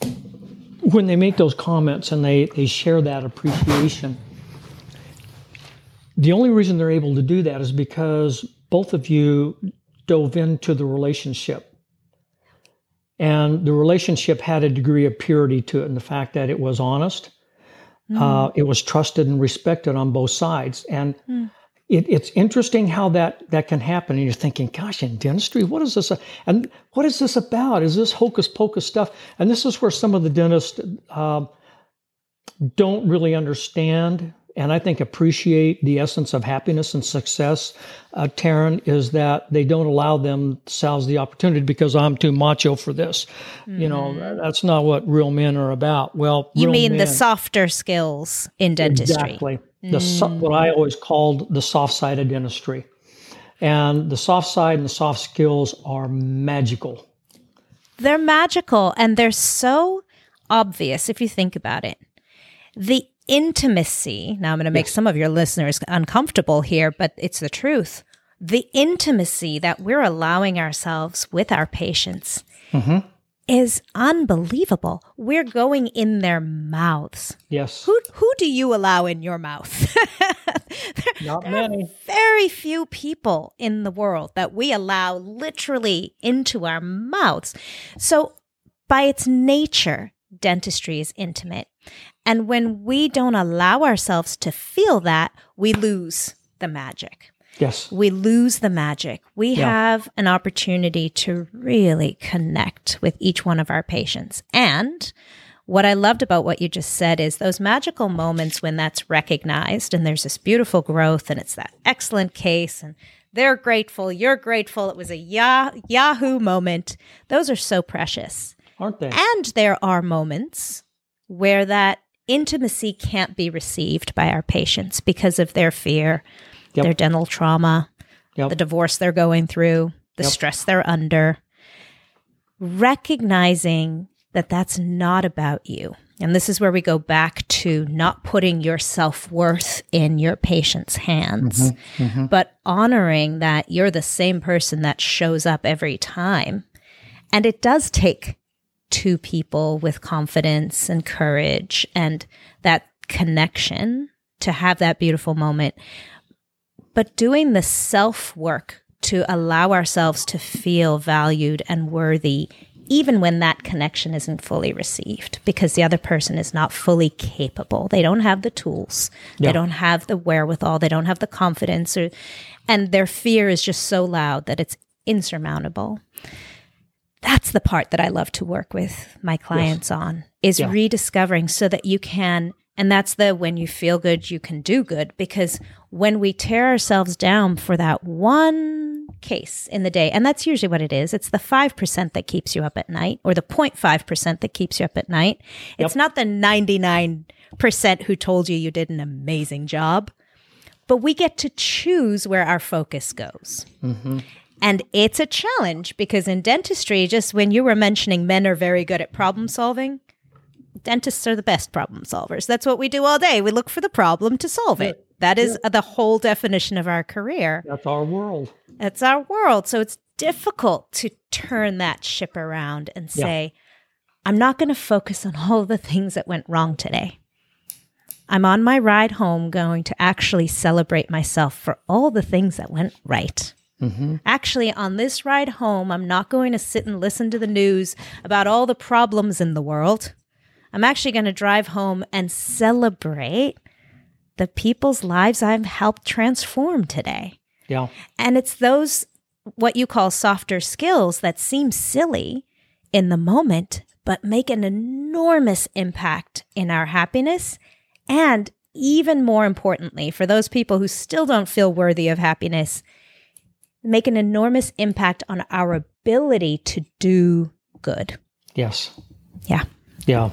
When they make those comments and they, they share that appreciation, the only reason they're able to do that is because both of you dove into the relationship. And the relationship had a degree of purity to it in the fact that it was honest. Mm. Uh, it was trusted and respected on both sides. And mm. It, it's interesting how that, that can happen. And you're thinking, gosh, in dentistry, what is this? And what is this about? Is this hocus pocus stuff? And this is where some of the dentists uh, don't really understand and I think appreciate the essence of happiness and success, uh, Taryn, is that they don't allow themselves the opportunity because I'm too macho for this. Mm-hmm. You know, that's not what real men are about. Well, you mean men, the softer skills in dentistry? Exactly. The so, what I always called the soft side of dentistry. And the soft side and the soft skills are magical. They're magical, and they're so obvious if you think about it. The intimacy, now I'm going to make yes. some of your listeners uncomfortable here, but it's the truth. The intimacy that we're allowing ourselves with our patients mm-hmm. is unbelievable. We're going in their mouths. Yes. Who who do you allow in your mouth? there, Not there many. Are very few people in the world that we allow literally into our mouths. So by its nature, dentistry is intimate. And when we don't allow ourselves to feel that, we lose the magic. Yes. We lose the magic. We yeah. have an opportunity to really connect with each one of our patients. And what I loved about what you just said is those magical moments when that's recognized and there's this beautiful growth and it's that excellent case and they're grateful, you're grateful, it was a yah- Yahoo moment. Those are so precious. Aren't they? And there are moments where that intimacy can't be received by our patients because of their fear, yep. their dental trauma, yep. the divorce they're going through, the yep. stress they're under. Recognizing that that's not about you. And this is where we go back to not putting your self-worth in your patient's hands, mm-hmm, mm-hmm. but honoring that you're the same person that shows up every time. And it does take two people with confidence and courage and that connection to have that beautiful moment. But doing the self-work to allow ourselves to feel valued and worthy, even when that connection isn't fully received, because the other person is not fully capable. They don't have the tools. Yeah. They don't have the wherewithal. They don't have the confidence, or, and their fear is just so loud that it's insurmountable. That's the part that I love to work with my clients yes. on, is yeah. rediscovering so that you can, and that's the when you feel good, you can do good. Because when we tear ourselves down for that one case in the day, and that's usually what it is, it's the five percent that keeps you up at night, or the zero point five percent that keeps you up at night. It's yep. not the ninety-nine percent who told you you did an amazing job, but we get to choose where our focus goes. Mm-hmm. And it's a challenge because in dentistry, just when you were mentioning men are very good at problem solving, dentists are the best problem solvers. That's what we do all day. We look for the problem to solve it. That is yeah. the whole definition of our career. That's our world. That's our world. So it's difficult to turn that ship around and say, yeah. I'm not going to focus on all the things that went wrong today. I'm on my ride home going to actually celebrate myself for all the things that went right. Mm-hmm. Actually, on this ride home, I'm not going to sit and listen to the news about all the problems in the world. I'm actually going to drive home and celebrate the people's lives I've helped transform today. Yeah. And it's those, what you call softer skills, that seem silly in the moment, but make an enormous impact in our happiness. And even more importantly, for those people who still don't feel worthy of happiness, make an enormous impact on our ability to do good. Yes. Yeah. Yeah.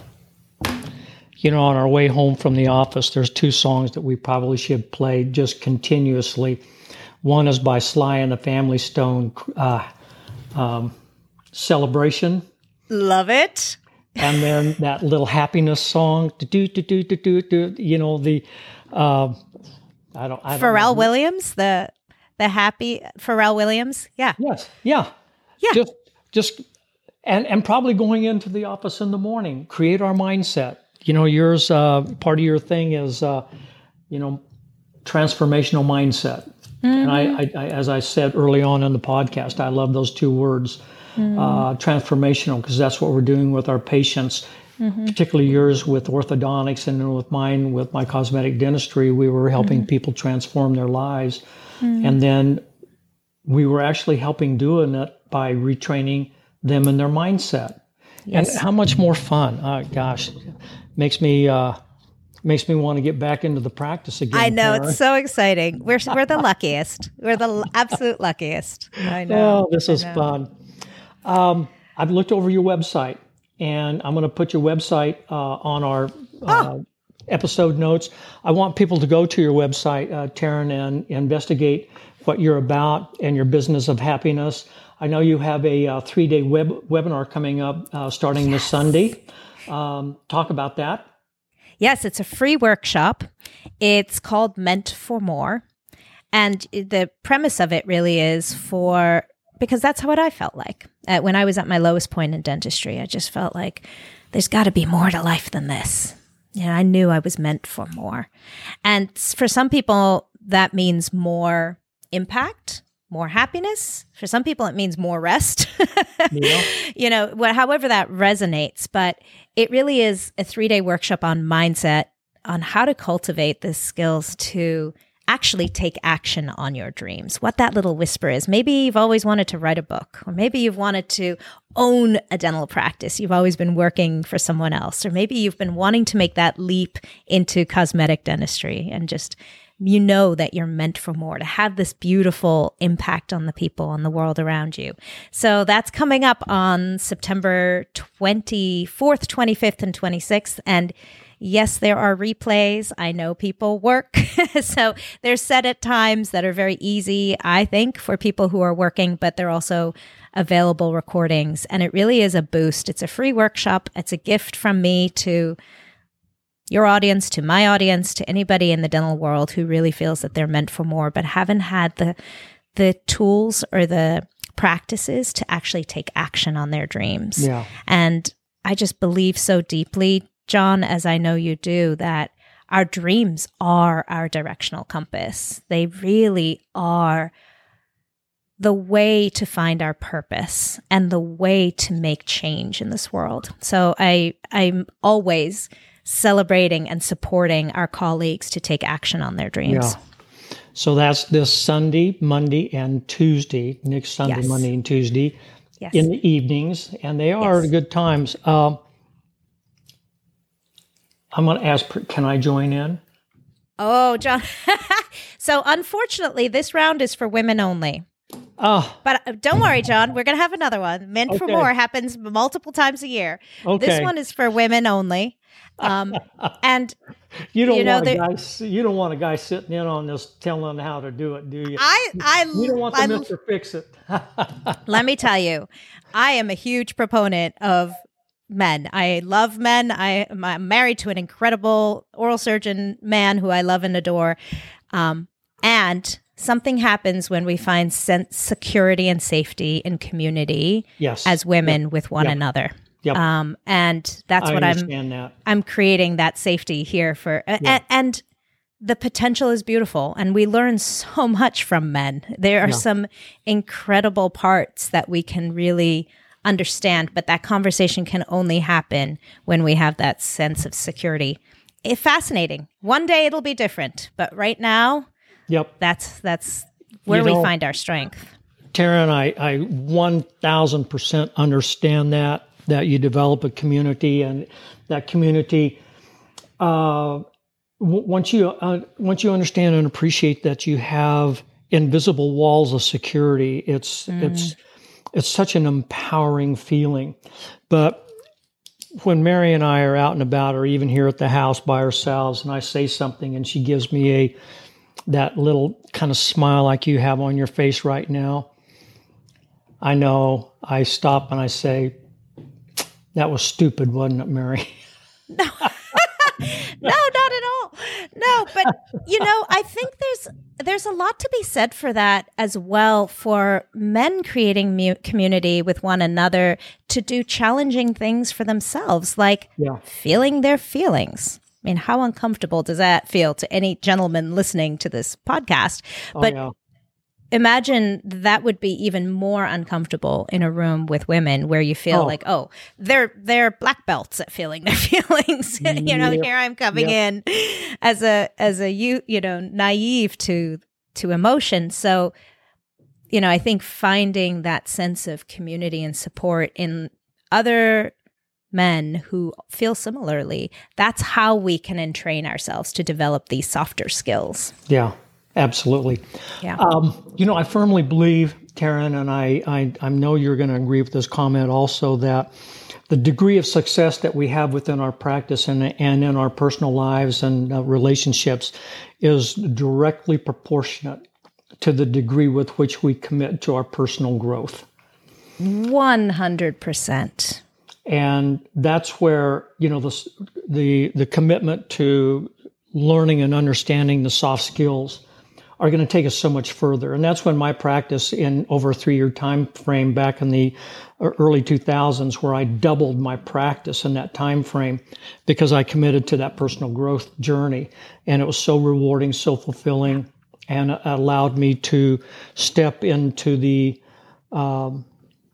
You know, on our way home from the office, there's two songs that we probably should play just continuously. One is by Sly and the Family Stone, uh, um, Celebration. Love it. And then that little happiness song, do do do do do do. You know the, uh, I don't. I don't Pharrell know. Williams, the the happy Pharrell Williams. Yeah. Yes. Yeah. Yeah. Just just and and probably going into the office in the morning, create our mindset. You know, yours uh, part of your thing is, uh, you know, transformational mindset. Mm-hmm. And I, I, I, as I said early on in the podcast, I love those two words, mm-hmm. uh, transformational, because that's what we're doing with our patients, mm-hmm. particularly yours with orthodontics and with mine with my cosmetic dentistry. We were helping mm-hmm. people transform their lives. Mm-hmm. And then we were actually helping doing it by retraining them in their mindset. Yes. And how much more fun, oh, gosh, makes me uh, makes me want to get back into the practice again. I know. Tara. It's so exciting. We're, we're the luckiest. We're the l- absolute luckiest. I know. Oh, this is fun. Um, I've looked over your website, and I'm going to put your website uh, on our uh, Oh. episode notes. I want people to go to your website, uh, Taryn, and investigate what you're about and your business of happiness. I know you have a uh, three-day web webinar coming up uh, starting yes. this Sunday. Um, talk about that. Yes, it's a free workshop. It's called Meant for More. And the premise of it really is for, because that's what I felt like. Uh, when I was at my lowest point in dentistry, I just felt like there's got to be more to life than this. You know, I knew I was meant for more. And for some people, that means more impact, more happiness. For some people, it means more rest. Yeah. You know, wh- however that resonates. But it really is a three-day workshop on mindset, on how to cultivate the skills to actually take action on your dreams, what that little whisper is. Maybe you've always wanted to write a book, or maybe you've wanted to own a dental practice. You've always been working for someone else, or maybe you've been wanting to make that leap into cosmetic dentistry and just, you know that you're meant for more, to have this beautiful impact on the people, on the world around you. So that's coming up on September twenty-fourth, twenty-fifth, and twenty-sixth. And yes, there are replays. I know people work. So they're set at times that are very easy, I think, for people who are working, but they're also available recordings. And it really is a boost. It's a free workshop. It's a gift from me to your audience, to my audience, to anybody in the dental world who really feels that they're meant for more, but haven't had the the tools or the practices to actually take action on their dreams. Yeah. And I just believe so deeply, John, as I know you do, that our dreams are our directional compass. They really are the way to find our purpose and the way to make change in this world. So I, I'm always celebrating and supporting our colleagues to take action on their dreams. Yeah. So that's this Sunday, Monday, and Tuesday, next Sunday, Yes. Monday, and Tuesday Yes. in the evenings, and they are Yes. good times. Um, I'm going to ask, can I join in? Oh, John. So unfortunately, this round is for women only. Oh, But uh, don't worry, John. We're going to have another one. Meant for Okay. More happens multiple times a year. okay. This one is for women only. Um, and you don't you know, want a there- guy. s- You don't want a guy sitting in on this telling how to do it, do you? I, I, you don't want the I, Mister Fix It. let me tell you, I am a huge proponent of men. I love men. I, I'm married to an incredible oral surgeon man who I love and adore. Um, and something happens when we find sense, security and safety in community Yes. as women Yep. with one Yep. another. Yep. Um, and that's I what I'm, understand that. I'm creating that safety here for, a- Yeah. a- and the potential is beautiful. And we learn so much from men. There are Yeah. some incredible parts that we can really understand, but that conversation can only happen when we have that sense of security. It's fascinating. One day it'll be different, but right now, Yep. that's, that's where You we know- find our strength. Taryn, I, I one thousand percent understand that, that you develop a community, and that community, uh, w- once you uh, once you understand and appreciate that you have invisible walls of security, it's it's it's such an empowering feeling. But when Mary and I are out and about, or even here at the house by ourselves, and I say something, and she gives me a that little kind of smile like you have on your face right now, I know I stop and I say, "That was stupid, wasn't it, Mary?" No, not at all. No, but you know, I think there's there's a lot to be said for that as well, for men creating mu- community with one another to do challenging things for themselves, like Yeah. feeling their feelings. I mean, how uncomfortable does that feel to any gentleman listening to this podcast? Oh, But yeah. imagine that would be even more uncomfortable in a room with women where you feel Oh. like, oh, they're they're black belts at feeling their feelings. you know, Yep. here I'm coming Yep. in as a as a you you know naive to to emotion. So, you know, I think finding that sense of community and support in other men who feel similarly. That's how we can entrain ourselves to develop these softer skills. Yeah, absolutely. Yeah. Um, you know, I firmly believe, Taryn, and I, I, I know you're going to agree with this comment also, that the degree of success that we have within our practice and, and in our personal lives and uh, relationships is directly proportionate to the degree with which we commit to our personal growth. one hundred percent. And that's where, you know, the, the, the commitment to learning and understanding the soft skills are going to take us so much further. And that's when my practice in over a three-year time frame back in the early two thousands, where I doubled my practice in that time frame because I committed to that personal growth journey. And it was so rewarding, so fulfilling, and it allowed me to step into the um,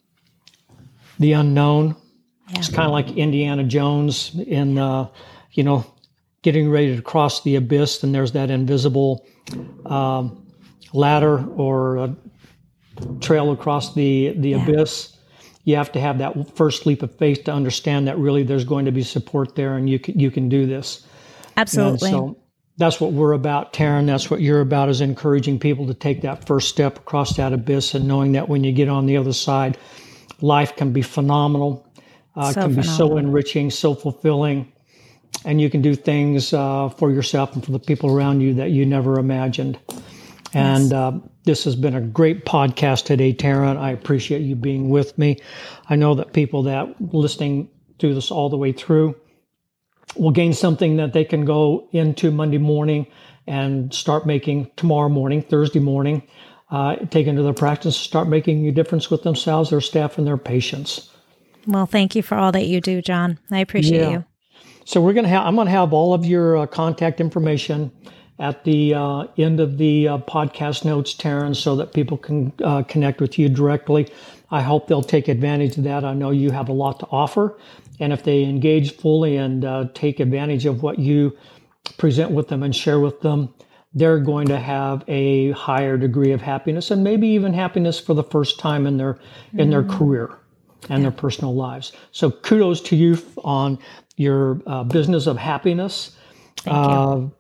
the unknown. Yeah. It's kind of like Indiana Jones in, uh, you know, getting ready to cross the abyss, and there's that invisible um, ladder or a trail across the, the yeah. abyss. You have to have that first leap of faith to understand that really there's going to be support there, and you can, you can do this. Absolutely. And so that's what we're about, Taryn. That's what you're about, is encouraging people to take that first step across that abyss, and knowing that when you get on the other side, life can be phenomenal. Uh, so can be phenomenal. so enriching, so fulfilling, and you can do things uh, for yourself and for the people around you that you never imagined. And yes. uh, this has been a great podcast today, Taryn. I appreciate you being with me. I know that people that listening to this all the way through will gain something that they can go into Monday morning and start making tomorrow morning, Thursday morning, uh, take into their practice, start making a difference with themselves, their staff, and their patients. Well, thank you for all that you do, John. I appreciate yeah. you. So we're gonna have I'm gonna have all of your uh, contact information at the uh, end of the uh, podcast notes, Taryn, so that people can uh, connect with you directly. I hope they'll take advantage of that. I know you have a lot to offer, and if they engage fully and uh, take advantage of what you present with them and share with them, they're going to have a higher degree of happiness, and maybe even happiness for the first time in their mm-hmm. in their career and yeah. their personal lives. So kudos to you on your uh, business of happiness. Thank uh, you.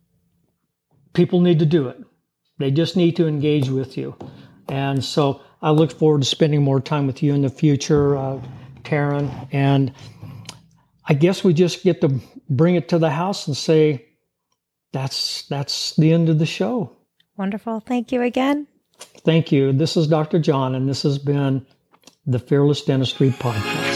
People need to do it. They just need to engage with you. And so I look forward to spending more time with you in the future, uh, Taryn. And I guess we just get to bring it to the house and say, that's that's the end of the show. Wonderful. Thank you again. Thank you. This is Doctor John, and this has been the Fearless Dentistry Podcast.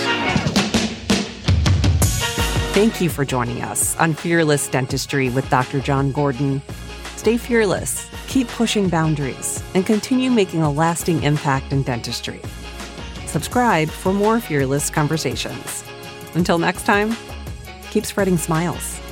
Thank you for joining us on Fearless Dentistry with Doctor John Gordon. Stay fearless, keep pushing boundaries, and continue making a lasting impact in dentistry. Subscribe for more fearless conversations. Until next time, keep spreading smiles.